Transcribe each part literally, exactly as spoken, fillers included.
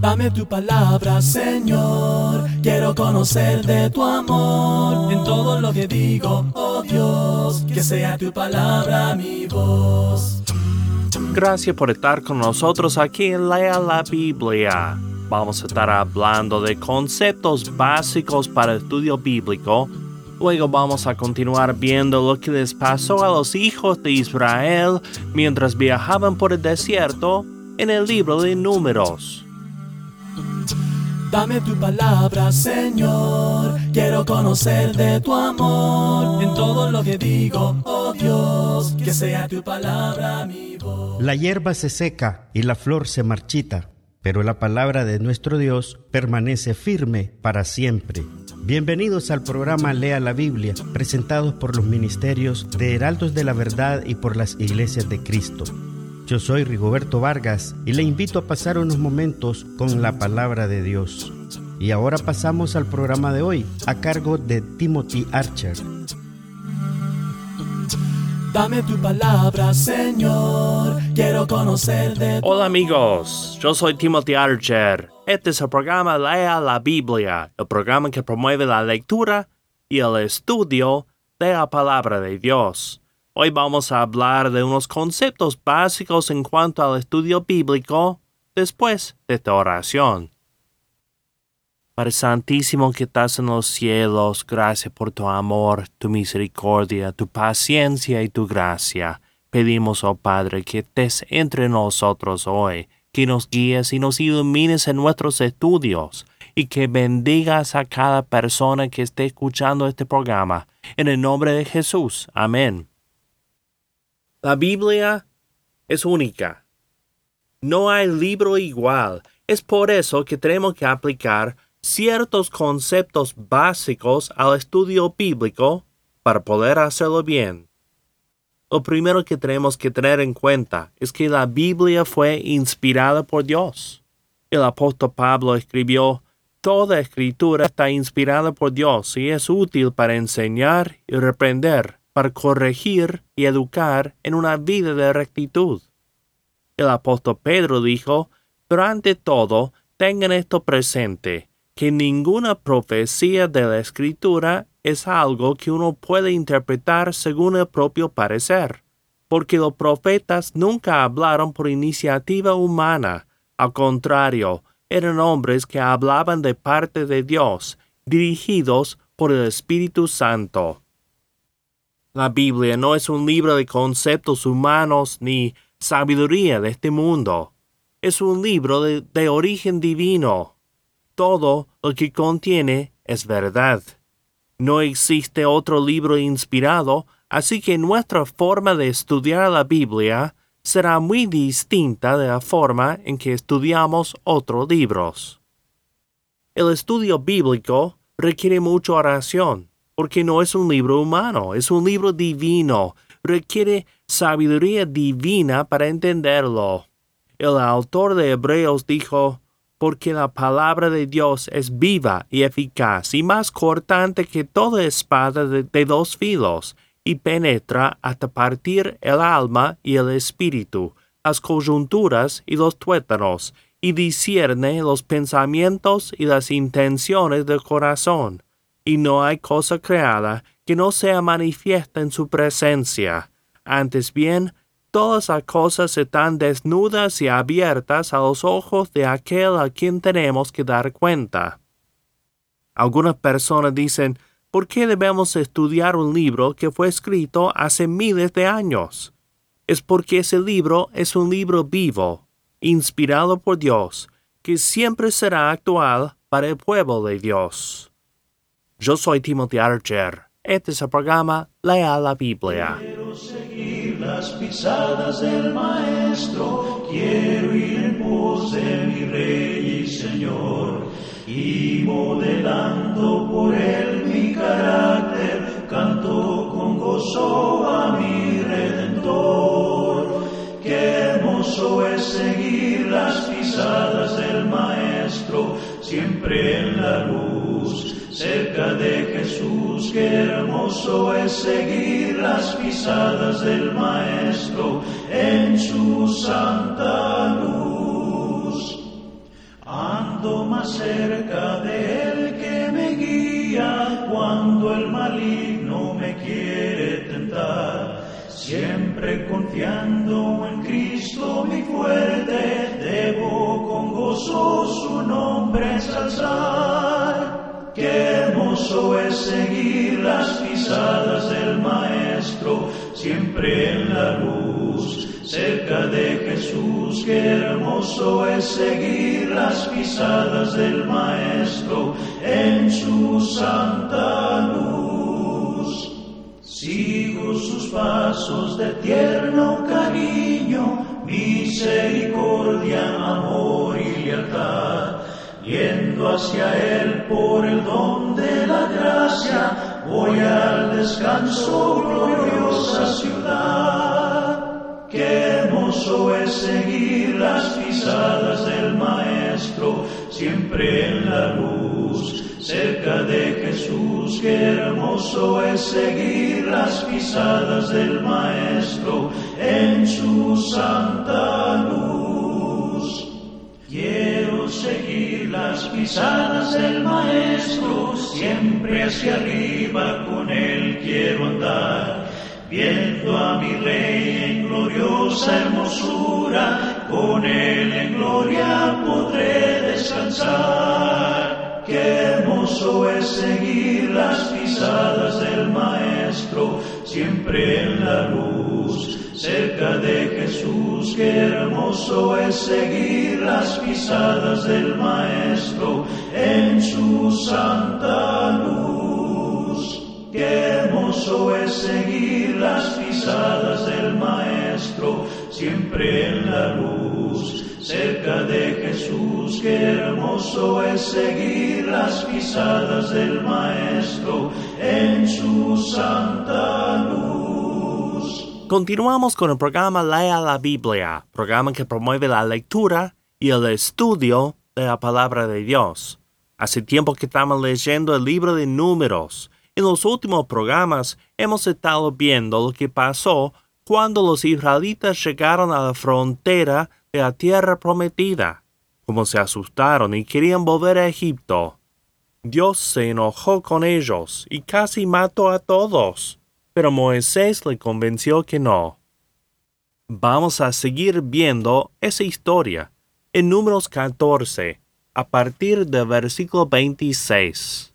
Dame tu palabra, Señor, quiero conocer de tu amor. En todo lo que digo, oh Dios, que sea tu palabra mi voz. Gracias por estar con nosotros aquí en Lea la Biblia. Vamos a estar hablando de conceptos básicos para el estudio bíblico. Luego vamos a continuar viendo lo que les pasó a los hijos de Israel mientras viajaban por el desierto en el libro de Números. Dame tu palabra, Señor, quiero conocer de tu amor. En todo lo que digo, oh Dios, que sea tu palabra mi voz. La hierba se seca y la flor se marchita, pero la palabra de nuestro Dios permanece firme para siempre. Bienvenidos al programa Lea la Biblia, presentados por los ministerios de Heraldos de la Verdad y por las Iglesias de Cristo. Yo soy Rigoberto Vargas y le invito a pasar unos momentos con la palabra de Dios. Y ahora pasamos al programa de hoy, a cargo de Timothy Archer. Dame tu palabra, Señor, quiero conocer de tu... Hola amigos, yo soy Timothy Archer. Este es el programa Lea la Biblia, el programa que promueve la lectura y el estudio de la palabra de Dios. Hoy vamos a hablar de unos conceptos básicos en cuanto al estudio bíblico después de esta oración. Padre Santísimo que estás en los cielos, gracias por tu amor, tu misericordia, tu paciencia y tu gracia. Pedimos, oh Padre, que estés entre nosotros hoy, que nos guíes y nos ilumines en nuestros estudios y que bendigas a cada persona que esté escuchando este programa. En el nombre de Jesús. Amén. La Biblia es única. No hay libro igual. Es por eso que tenemos que aplicar ciertos conceptos básicos al estudio bíblico para poder hacerlo bien. Lo primero que tenemos que tener en cuenta es que la Biblia fue inspirada por Dios. El apóstol Pablo escribió: toda escritura está inspirada por Dios y es útil para enseñar y reprender, para corregir y educar en una vida de rectitud. El apóstol Pedro dijo: pero ante todo, tengan esto presente, que ninguna profecía de la Escritura es algo que uno puede interpretar según el propio parecer, porque los profetas nunca hablaron por iniciativa humana. Al contrario, eran hombres que hablaban de parte de Dios, dirigidos por el Espíritu Santo. La Biblia no es un libro de conceptos humanos ni sabiduría de este mundo. Es un libro de, de origen divino. Todo lo que contiene es verdad. No existe otro libro inspirado, así que nuestra forma de estudiar la Biblia será muy distinta de la forma en que estudiamos otros libros. El estudio bíblico requiere mucha oración, porque no es un libro humano, es un libro divino. Requiere sabiduría divina para entenderlo. El autor de Hebreos dijo: porque la palabra de Dios es viva y eficaz y más cortante que toda espada de, de dos filos, y penetra hasta partir el alma y el espíritu, las coyunturas y los tuétanos, y discierne los pensamientos y las intenciones del corazón. Y no hay cosa creada que no sea manifiesta en su presencia. Antes bien, todas las cosas están desnudas y abiertas a los ojos de aquel a quien tenemos que dar cuenta. Algunas personas dicen: ¿por qué debemos estudiar un libro que fue escrito hace miles de años? Es porque ese libro es un libro vivo, inspirado por Dios, que siempre será actual para el pueblo de Dios. Yo soy Timothy Archer. Este es el programa Lea la Biblia. Quiero seguir las pisadas del Maestro, quiero ir en pos de mi Rey y Señor, y modelando por él mi carácter, canto con gozo a mi Redentor. Qué hermoso es seguir las pisadas del Maestro, siempre en la luz, cerca de Jesús. Qué hermoso es seguir las pisadas del Maestro en su santa luz. ando más cerca de Él que me guía cuando el maligno me quiere tentar. Siempre confiando en Cristo mi fuerte, debo con gozo su nombre ensalzar. Qué hermoso es seguir las pisadas del Maestro, siempre en la luz, cerca de Jesús. Qué hermoso es seguir las pisadas del Maestro en su santa luz. Sigo sus pasos de tierno cariño, misericordia, amor y lealtad. Yendo hacia Él por el don de la gracia, voy al descanso, gloriosa ciudad. Qué hermoso es seguir las pisadas del Maestro, siempre en la luz, cerca de Jesús. Qué hermoso es seguir las pisadas del Maestro en su santa luz. Quiero seguir las pisadas del Maestro, siempre hacia arriba con Él quiero andar. Viendo a mi Rey en gloriosa hermosura, con Él en gloria podré descansar. Qué hermoso es seguir las pisadas del Maestro, siempre en la luz, cerca de Jesús. Qué hermoso es seguir las pisadas del Maestro en su santa luz. Qué hermoso es seguir las pisadas del Maestro, siempre en la luz, cerca de Jesús. Qué hermoso es seguir las pisadas del Maestro en su santa luz. Continuamos con el programa Lea la Biblia, programa que promueve la lectura y el estudio de la palabra de Dios. Hace tiempo que estamos leyendo el libro de Números. En los últimos programas hemos estado viendo lo que pasó cuando los israelitas llegaron a la frontera de la tierra prometida, cómo se asustaron y querían volver a Egipto. Dios se enojó con ellos y casi mató a todos, pero Moisés le convenció que no. Vamos a seguir viendo esa historia en Números catorce, a partir del versículo veintiséis.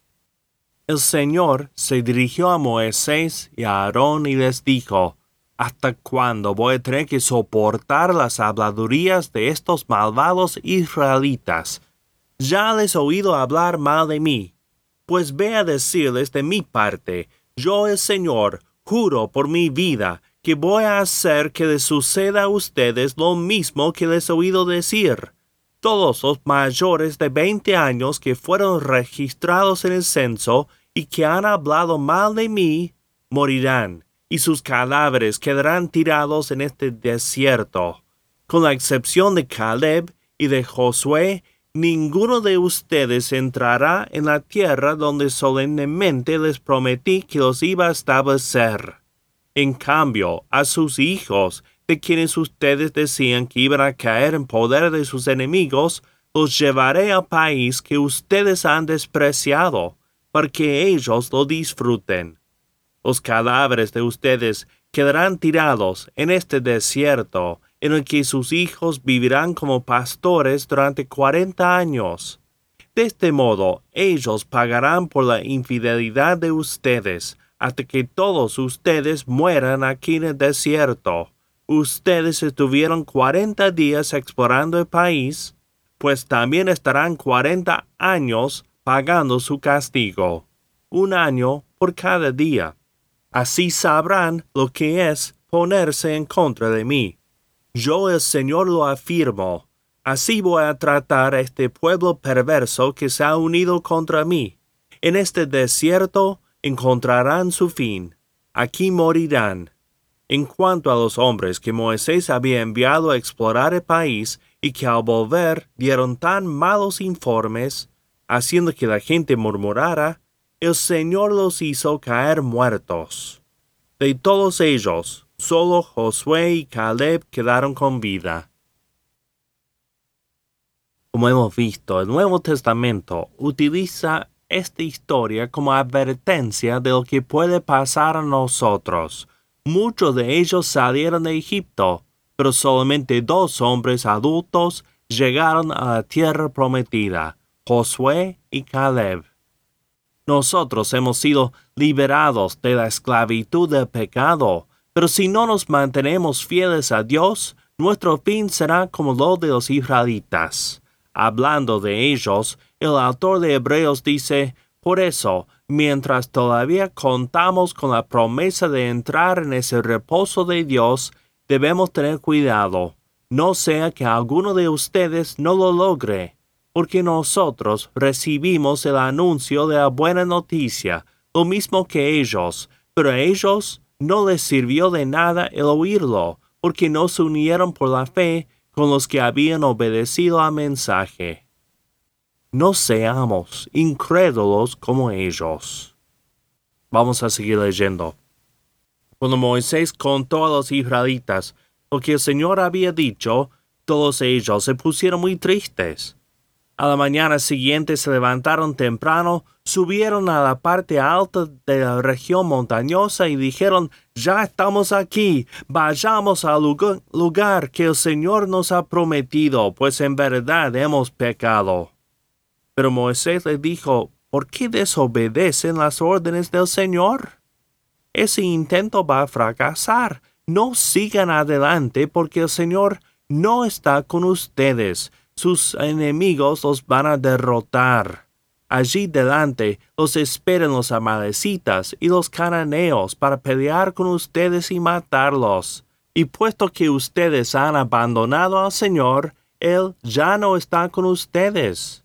El Señor se dirigió a Moisés y a Aarón y les dijo: ¿Hasta cuándo voy a tener que soportar las habladurías de estos malvados israelitas? Ya les he oído hablar mal de mí. Pues ve a decirles de mi parte: yo el Señor juro por mi vida que voy a hacer que les suceda a ustedes lo mismo que les he oído decir. Todos los mayores de veinte años que fueron registrados en el censo y que han hablado mal de mí, morirán, y sus cadáveres quedarán tirados en este desierto. Con la excepción de Caleb y de Josué, ninguno de ustedes entrará en la tierra donde solemnemente les prometí que los iba a establecer. En cambio, a sus hijos, de quienes ustedes decían que iban a caer en poder de sus enemigos, los llevaré al país que ustedes han despreciado, para que ellos lo disfruten. Los cadáveres de ustedes quedarán tirados en este desierto, en el que sus hijos vivirán como pastores durante cuarenta años. De este modo, ellos pagarán por la infidelidad de ustedes, hasta que todos ustedes mueran aquí en el desierto. Ustedes estuvieron cuarenta días explorando el país, pues también estarán cuarenta años pagando su castigo, un año por cada día. Así sabrán lo que es ponerse en contra de mí. Yo el Señor lo afirmo. Así voy a tratar a este pueblo perverso que se ha unido contra mí. En este desierto encontrarán su fin. Aquí morirán. En cuanto a los hombres que Moisés había enviado a explorar el país y que al volver dieron tan malos informes, haciendo que la gente murmurara, el Señor los hizo caer muertos. De todos ellos, solo Josué y Caleb quedaron con vida. Como hemos visto, el Nuevo Testamento utiliza esta historia como advertencia de lo que puede pasar a nosotros. Muchos de ellos salieron de Egipto, pero solamente dos hombres adultos llegaron a la tierra prometida, Josué y Caleb. Nosotros hemos sido liberados de la esclavitud del pecado, pero si no nos mantenemos fieles a Dios, nuestro fin será como lo de los israelitas. Hablando de ellos, el autor de Hebreos dice, por eso, mientras todavía contamos con la promesa de entrar en ese reposo de Dios, debemos tener cuidado, no sea que alguno de ustedes no lo logre, porque nosotros recibimos el anuncio de la buena noticia, lo mismo que ellos, pero a ellos no les sirvió de nada el oírlo, porque no se unieron por la fe con los que habían obedecido al mensaje. No seamos incrédulos como ellos. Vamos a seguir leyendo. Cuando Moisés contó a los israelitas lo que el Señor había dicho, todos ellos se pusieron muy tristes. A la mañana siguiente se levantaron temprano, subieron a la parte alta de la región montañosa y dijeron, ya estamos aquí, vayamos al lugar, lugar que el Señor nos ha prometido, pues en verdad hemos pecado. Pero Moisés les dijo, ¿por qué desobedecen las órdenes del Señor? Ese intento va a fracasar. No sigan adelante porque el Señor no está con ustedes. Sus enemigos los van a derrotar. Allí delante los esperan los amalecitas y los cananeos para pelear con ustedes y matarlos. Y puesto que ustedes han abandonado al Señor, Él ya no está con ustedes.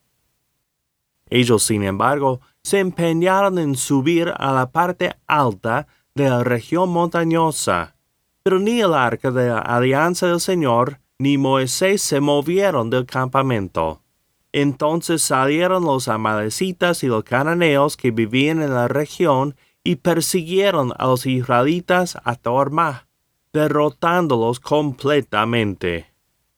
Ellos, sin embargo, se empeñaron en subir a la parte alta de la región montañosa. Pero ni el arca de la alianza del Señor ni Moisés se movieron del campamento. Entonces salieron los amalecitas y los cananeos que vivían en la región y persiguieron a los israelitas hasta Hormá, derrotándolos completamente.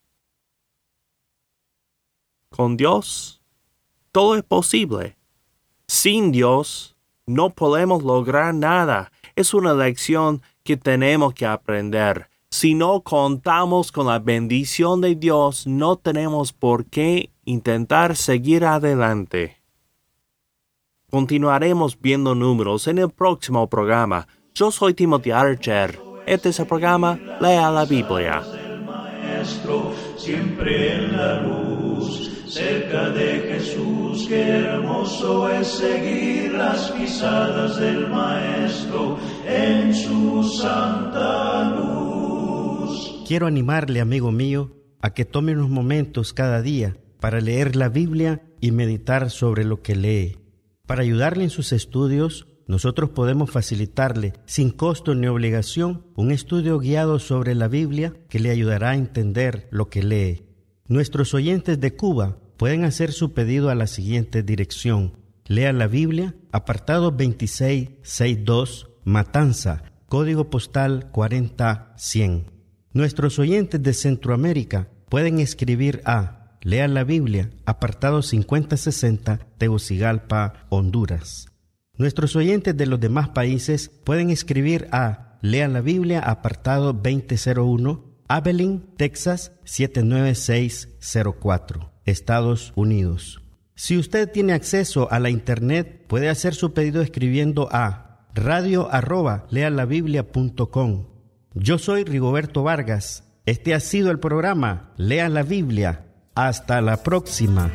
Con Dios, todo es posible. Sin Dios, no podemos lograr nada. Es una lección que tenemos que aprender. Si no contamos con la bendición de Dios, no tenemos por qué intentar seguir adelante. Continuaremos viendo números en el próximo programa. Yo soy Timothy Archer. Este es el programa Lea la Biblia. El Maestro, siempre en la luz, cerca de Jesús, qué hermoso es seguir las pisadas del Maestro en su santa luz. Quiero animarle, amigo mío, a que tome unos momentos cada día para leer la Biblia y meditar sobre lo que lee. Para ayudarle en sus estudios, nosotros podemos facilitarle, sin costo ni obligación, un estudio guiado sobre la Biblia que le ayudará a entender lo que lee. Nuestros oyentes de Cuba pueden hacer su pedido a la siguiente dirección. Lea la Biblia, apartado veintiséis sesenta y dos, Matanza, código postal cuarenta cien. Nuestros oyentes de Centroamérica pueden escribir a Lea la Biblia, apartado cincuenta sesenta, Tegucigalpa, Honduras. Nuestros oyentes de los demás países pueden escribir a Lea la Biblia, apartado veinte cero uno, Abilene, Texas, siete nueve seis cero cuatro, Estados Unidos. Si usted tiene acceso a la internet, puede hacer su pedido escribiendo a radio arroba lealabiblia punto com. Yo soy Rigoberto Vargas. Este ha sido el programa Lea la Biblia. Hasta la próxima.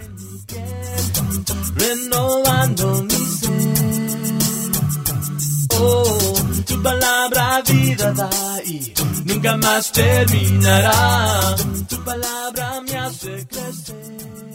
Renovando mi ser. Oh, tu palabra vida da y nunca más terminará. Tu palabra me hace crecer.